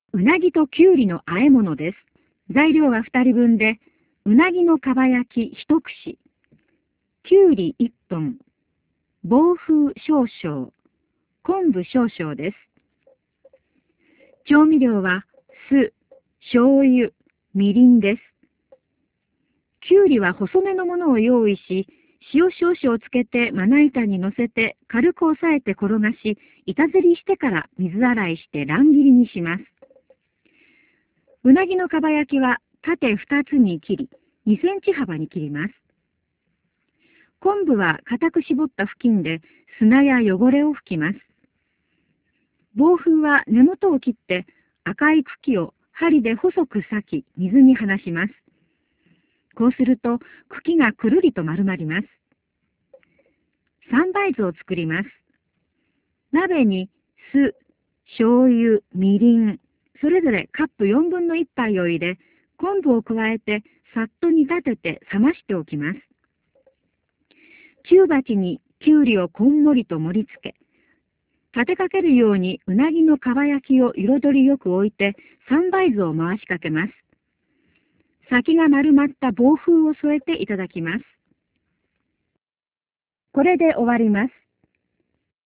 うなぎときゅうりの和え物です。材料は2人分で、うなぎのかば焼き1串、きゅうり1本、暴風少々、昆布少々です。調味料は酢、醤油、みりんです。きゅうりは細めのものを用意し、塩少々つけてまな板に乗せて軽く押さえて転がし、板ずりしてから水洗いして乱切りにします。うなぎのかば焼きは縦2つに切り、2センチ幅に切ります。昆布は固く絞った布巾で砂や汚れを拭きます。暴風は根元を切って赤い茎を針で細く裂き水に放します。こうすると茎がくるりと丸まります。三杯酢を作ります。鍋に酢、醤油、みりん、それぞれカップ4分の1杯を入れ、昆布を加えてさっと煮立てて冷ましておきます。中鉢にきゅうりをこんもりと盛り付け、立てかけるようにうなぎのかば焼きを彩りよく置いて三杯酢を回しかけます。先が丸まった暴風を添えていただきます。これで終わります。